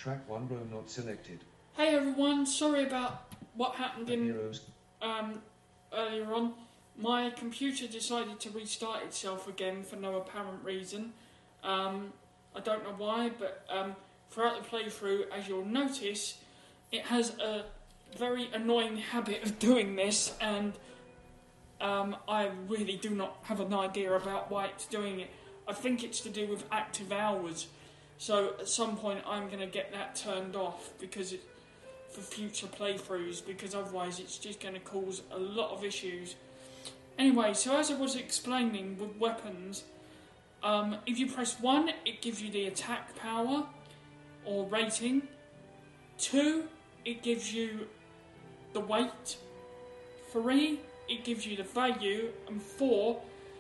Track 1 room not selected. Hey everyone, sorry about what happened in Heroes. earlier on. My computer decided to restart itself again for no apparent reason. I don't know why, but throughout the playthrough, as you'll notice, it has a very annoying habit of doing this, and I really do not have an idea about why it's doing it. I think it's to do with active hours. So at some point I'm going to get that turned off because for future playthroughs, because otherwise it's just going to cause a lot of issues. Anyway, so as I was explaining with weapons, if you press 1, it gives you the attack power or rating. 2, it gives you the weight. 3, it gives you the value. And 4,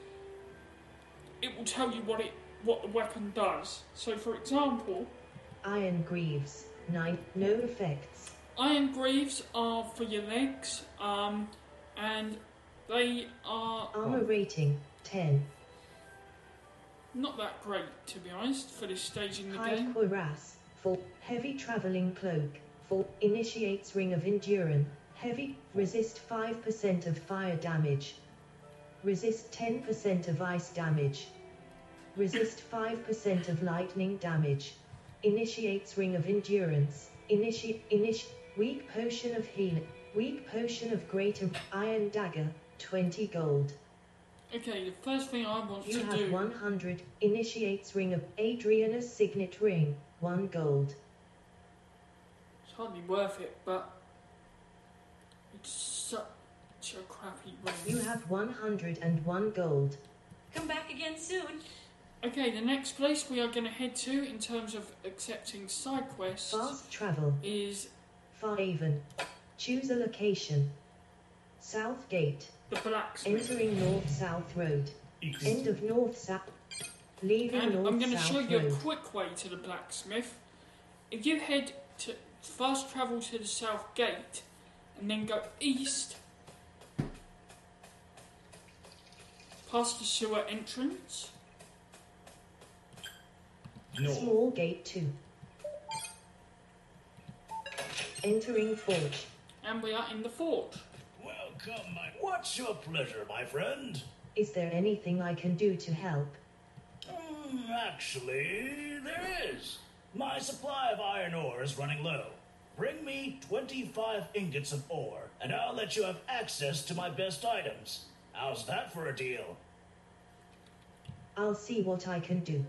it will tell you what the weapon does. So for example, Iron Greaves, 9, no effects. Iron Greaves are for your legs, and they are Armor rating, 10. not that great, to be honest, for this stage in the Hide game. Cuirass, 4. Heavy Traveling Cloak, 4. Initiates Ring of Endurance, heavy, resist 5% of fire damage. Resist 10% of ice damage. Resist 5% of lightning damage. Initiates Ring of Endurance. Weak Potion of Healing. Weak Potion of Greater Iron Dagger, 20 gold. Okay, the first thing I want You to have do... 100. Initiates Ring of Adriana's Signet Ring, 1 gold. It's hardly worth it, but it's such a crappy ring. You have 101 gold. Come back again soon. Okay, the next place we are going to head to in terms of accepting side quests Fast travel. is Farhaven. Choose a location. South Gate. the blacksmith. Entering North-South Road. End of North-South. Leaving And I'm going to North-South show you a Road. quick way to the blacksmith. If you head to fast travel to the south gate and then go east past the sewer entrance, Small Gate 2. Entering Forge. and we are in the fort. Welcome, what's your pleasure, my friend? Is there anything I can do to help? Actually, there is. My supply of iron ore is running low. Bring me 25 ingots of ore, and I'll let you have access to my best items. How's that for a deal? I'll see what I can do.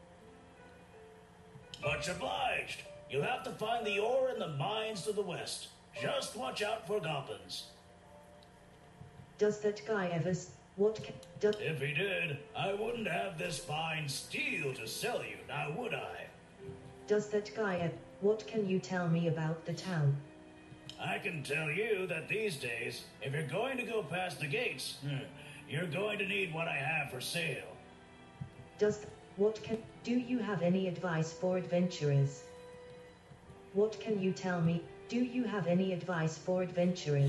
Much obliged. You'll have to find the ore in the mines to the west. Just watch out for goblins. Does that guy ever... If he did, I wouldn't have this fine steel to sell you, now would I? Does that guy what can you tell me about the town? I can tell you that these days, if you're going to go past the gates, you're going to need what I have for sale. Do you have any advice for adventurers? What can you tell me? Do you have any advice for adventurers?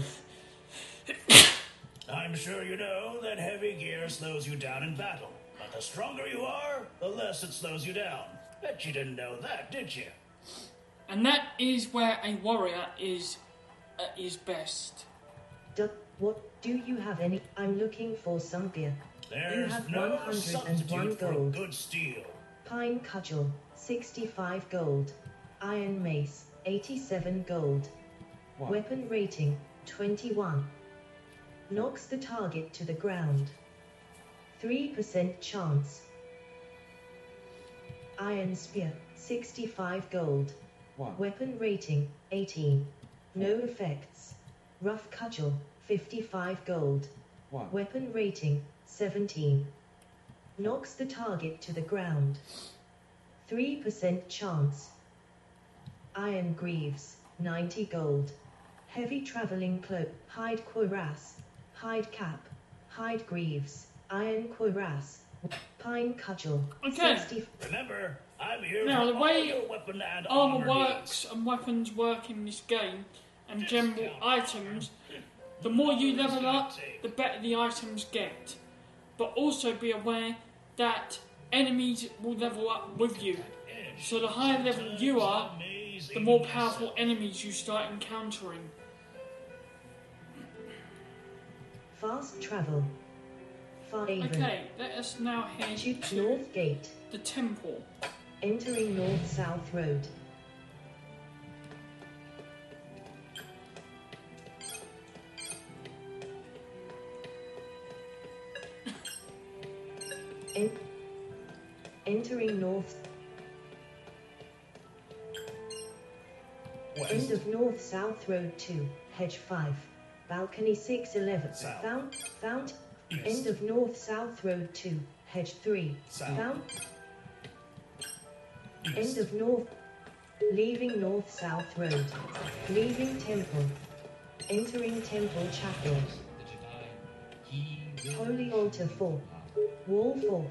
I'm sure you know that heavy gear slows you down in battle. But the stronger you are, the less it slows you down. Bet you didn't know that, did you? And that is where a warrior is best. What do you have any? I'm looking for some gear. There's You have no 101 substitute for gold. good steel. Pine cudgel, 65 gold. Iron mace, 87 gold. 1. Weapon rating, 21. Knocks the target to the ground. 3% chance. Iron spear, 65 gold. 1. Weapon rating, 18. No effects. Rough cudgel, 55 gold. 1. Weapon rating, 17. Knocks the target to the ground. 3% chance. Iron greaves, 90 gold. Heavy traveling cloak, hide cuirass, hide cap, hide greaves, iron cuirass, pine cudgel, Okay. 60. Remember, I'm here Now, for the all way your weapon and armor armor works needs. and weapons work in this game, and general items, the more you level up, the better the items get. But also be aware that enemies will level up with you. So the higher level you are, enemies the more even powerful yourself. enemies you start encountering. Fast travel. Fairhaven. Okay, let us now head Shoot to North Gate. the temple. Entering North-South Road. Entering North. End of North-South Road 2, Hedge 5. Balcony 611. South. Found. East. End of North-South Road 2, Hedge 3. South. Found. East. End of North. Leaving North-South Road. Leaving Temple. Entering Temple Chapel. Holy Altar 4. Wall 4.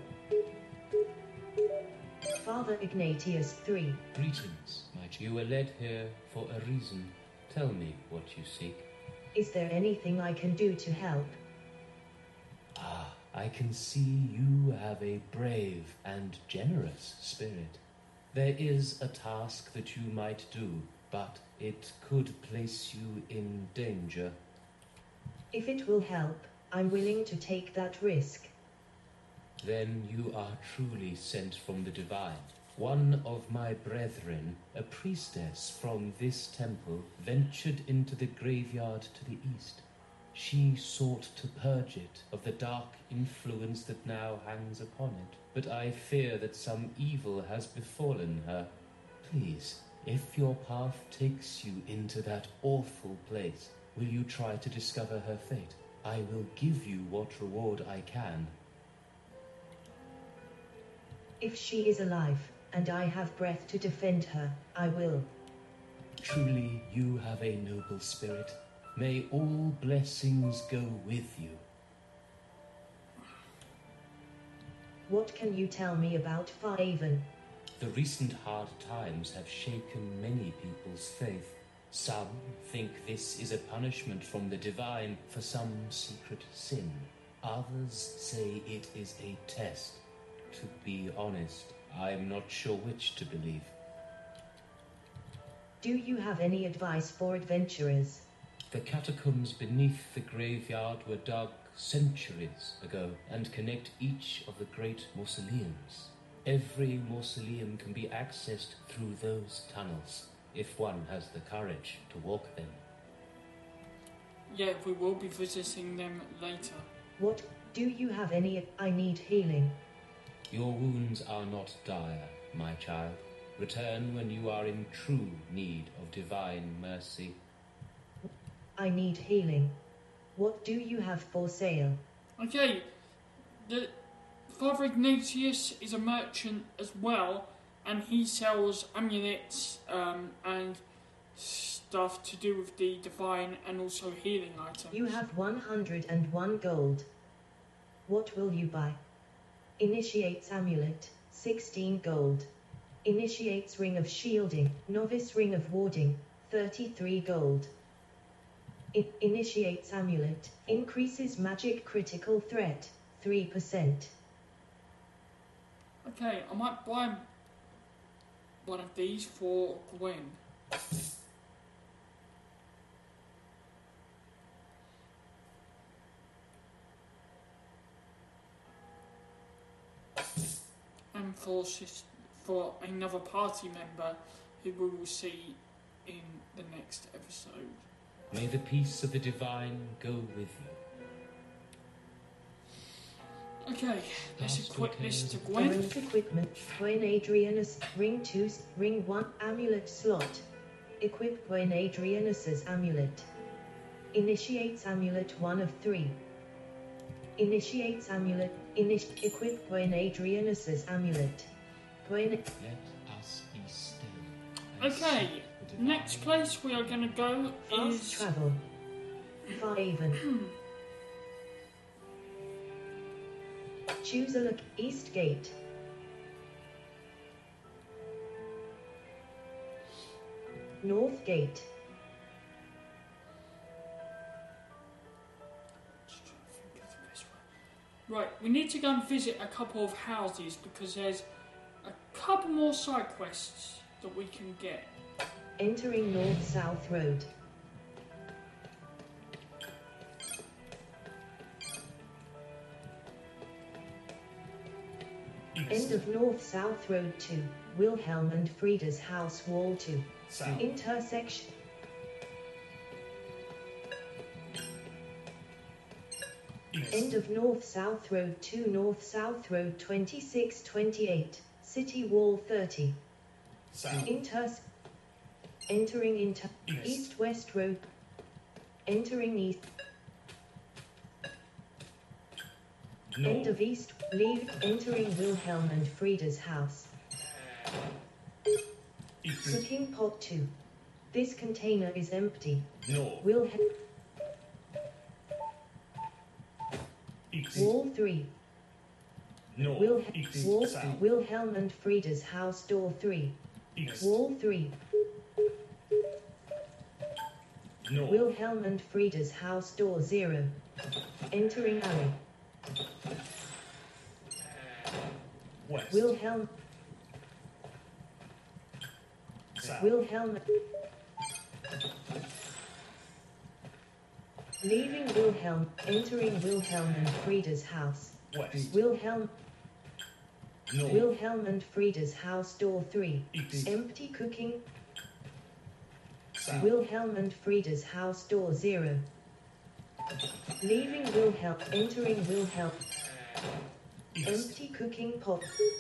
Father Ignatius 3. Greetings, my child. You were led here for a reason. Tell me what you seek. Is there anything I can do to help? Ah, I can see you have a brave and generous spirit. There is a task that you might do, but it could place you in danger. If it will help, I'm willing to take that risk. Then you are truly sent from the divine. One of my brethren, a priestess from this temple, ventured into the graveyard to the east. She sought to purge it of the dark influence that now hangs upon it, but I fear that some evil has befallen her. Please, if your path takes you into that awful place, will you try to discover her fate? I will give you what reward I can. If she is alive, and I have breath to defend her, I will. Truly, you have a noble spirit. May all blessings go with you. What can you tell me about Fairhaven? The recent hard times have shaken many people's faith. Some think this is a punishment from the divine for some secret sin. Others say it is a test. To be honest, I'm not sure which to believe. Do you have any advice for adventurers? The catacombs beneath the graveyard were dug centuries ago and connect each of the great mausoleums. Every mausoleum can be accessed through those tunnels, if one has the courage to walk them. Yeah, we will be visiting them later. What? Do you have any? I need healing. Your wounds are not dire, my child. Return when you are in true need of divine mercy. I need healing. What do you have for sale? Okay, the Father Ignatius is a merchant as well, and he sells amulets and stuff to do with the divine and also healing items. You have 101 gold. What will you buy? Initiates amulet, 16 gold. Initiates ring of shielding, novice ring of warding, 33 gold. Initiates amulet, increases magic critical threat, 3%. Okay, I might buy one of these for Gwen. And for another party member who we will see in the next episode. May the peace of the divine go with you. Okay, let's Last equip this to weekend. Gwen. Current equipment, Gwen Adrianus, ring 2, ring 1, amulet slot. Equip Gwen Adrianus's amulet. Initiates amulet 1 of 3. Initiates amulet, equip Gwen Adrianus's amulet. Gwen, Let us be still. and Okay, seek the divine. next place we are going to go fast is... travel. Fairhaven. Choose a look, East Gate. North Gate. Right, we need to go and visit a couple of houses because there's a couple more side quests that we can get. Entering North-South Road. End of North-South Road 2. Wilhelm and Frieda's house wall 2. South. Intersection. East. End of North-South Road 2. North-South Road 2628. City wall 30. South. Entering East. East-West Road. Entering East. North. End of East. Leave. Entering Wilhelm and Frieda's house. East. Cooking pot 2. This container is empty. North. Wilhelm. East. Wall 3. North. East. Wall. South. Wilhelm and Frieda's house door 3. East. Wall 3. North. Wilhelm and Frieda's house door 0. Entering alley. West. Wilhelm. South. Wilhelm. Leaving Wilhelm. Entering Wilhelm and Frieda's house. West. Wilhelm. North. Wilhelm and Frieda's house door 3. East. Empty cooking. South. Wilhelm and Frieda's house door 0. Leaving Wilhelm. Entering Wilhelm. East. Empty cooking pot.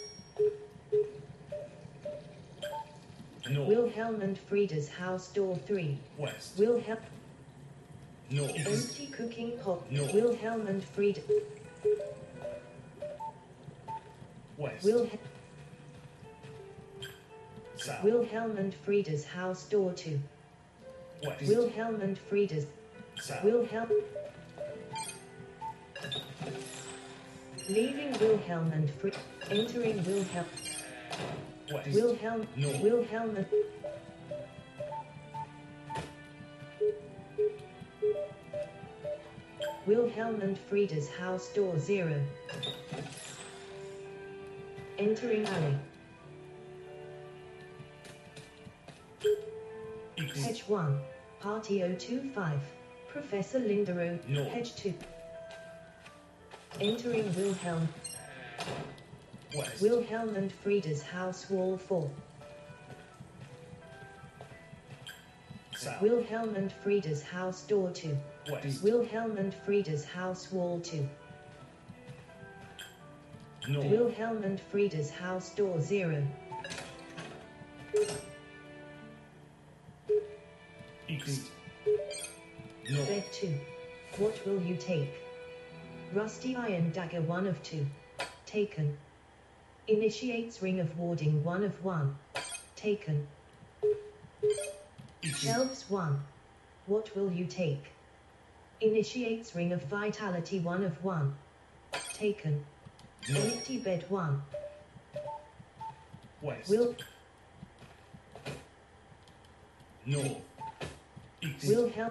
North. Wilhelm and Frieda's house door 3. West. Wilhelm. North. Empty cooking pot. No. Wilhelm and Frieda. West. Wilhelm. South. Wilhelm and Frieda's house door 2. West. Wilhelm and Frieda's. South. Wilhelm. Leaving Wilhelm and Frieda. Entering Wilhelm. West. Wilhelm. No. Wilhelm and. Wilhelm and Frieda's house door 0. Entering alley. East. Hedge 1. Party 025. Professor Lindero. No. Hedge 2. Entering Wilhelm. West. Wilhelm and Frieda's house wall 4. South. Wilhelm and Frieda's house door 2. West. Wilhelm and Frieda's house wall 2. North. Wilhelm and Frieda's house door 0. East. North. Bed 2. What will you take? Rusty iron dagger 1 of 2. Taken. Initiates ring of warding 1 of 1. Taken. East. Shelves 1. What will you take? Initiates ring of vitality 1 of 1. Taken. North. Empty bed 1. West. Will. North. East. Wilhelm.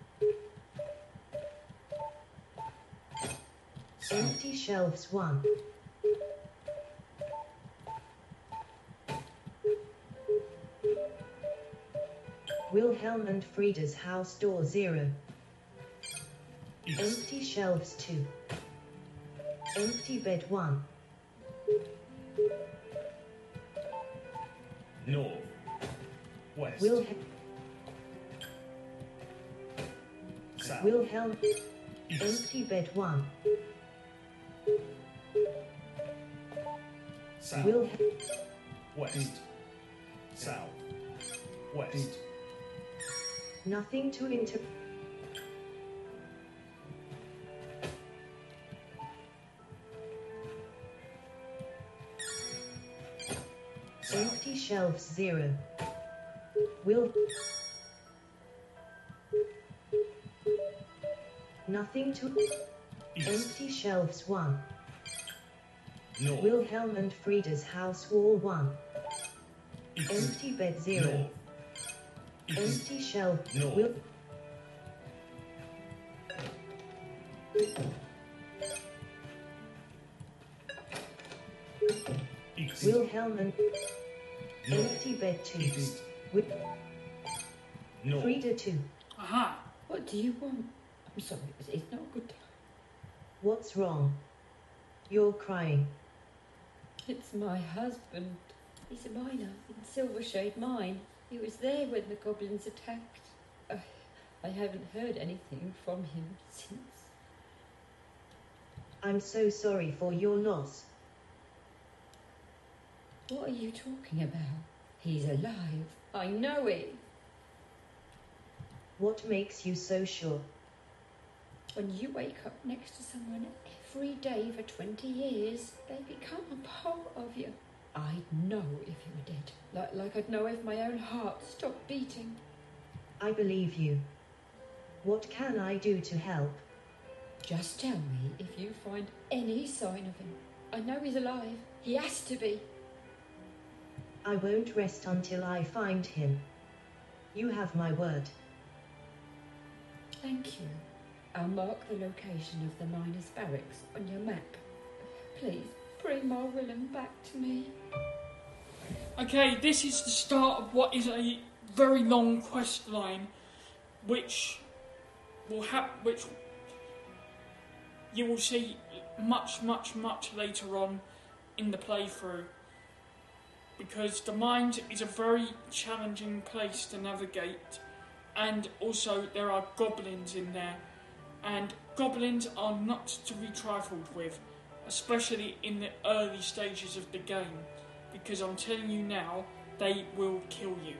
South. Empty shelves 1. Wilhelm and Frieda's house door 0. East. Empty shelves 2. Empty bed 1. North. West. South. Wilhelm. East. Empty bed 1. South. Wilhelm. West. South. West. Nothing to inter. South. Empty shelves 0. Will. Nothing to. East. Empty shelves 1. North. Wilhelm and Frieda's house wall 1. East. Empty bed 0. North. East. Empty shelf. No. Will. East. Wilhelm and. North. Empty bed 2. East. Wi- No. Frida 2. Aha. What do you want? I'm sorry, it's not a good time. What's wrong? You're crying. It's my husband. He's a miner in Silvershade Mine. He was there when the goblins attacked. I haven't heard anything from him since. I'm so sorry for your loss. What are you talking about? He's alive. I know it. What makes you so sure? When you wake up next to someone every day for 20 years, they become a part of you. I'd know if you were dead. Like I'd know if my own heart stopped beating. I believe you. What can I do to help? Just tell me if you find any sign of him. I know he's alive. He has to be. I won't rest until I find him. You have my word. Thank you. I'll mark the location of the miners' barracks on your map. Please, bring my Willem back to me. Okay, this is the start of what is a very long quest line, which you will see much later on in the playthrough, because the mines is a very challenging place to navigate, and also there are goblins in there, and goblins are not to be trifled with, especially in the early stages of the game, because I'm telling you now, they will kill you.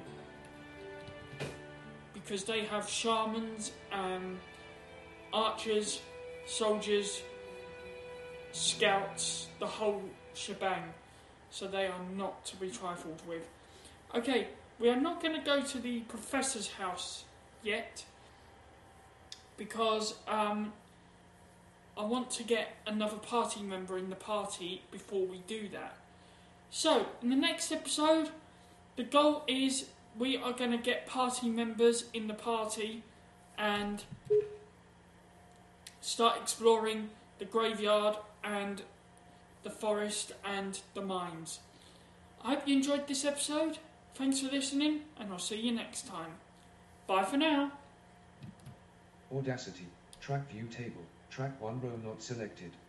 Because they have shamans, archers, soldiers, scouts, the whole shebang. So they are not to be trifled with. Okay, we are not going to go to the professor's house yet, because I want to get another party member in the party before we do that. So, in the next episode, the goal is we are going to get party members in the party and start exploring the graveyard and the forest and the mines. I hope you enjoyed this episode. Thanks for listening, and I'll see you next time. Bye for now. Audacity. Track view table. Track 1 row not selected.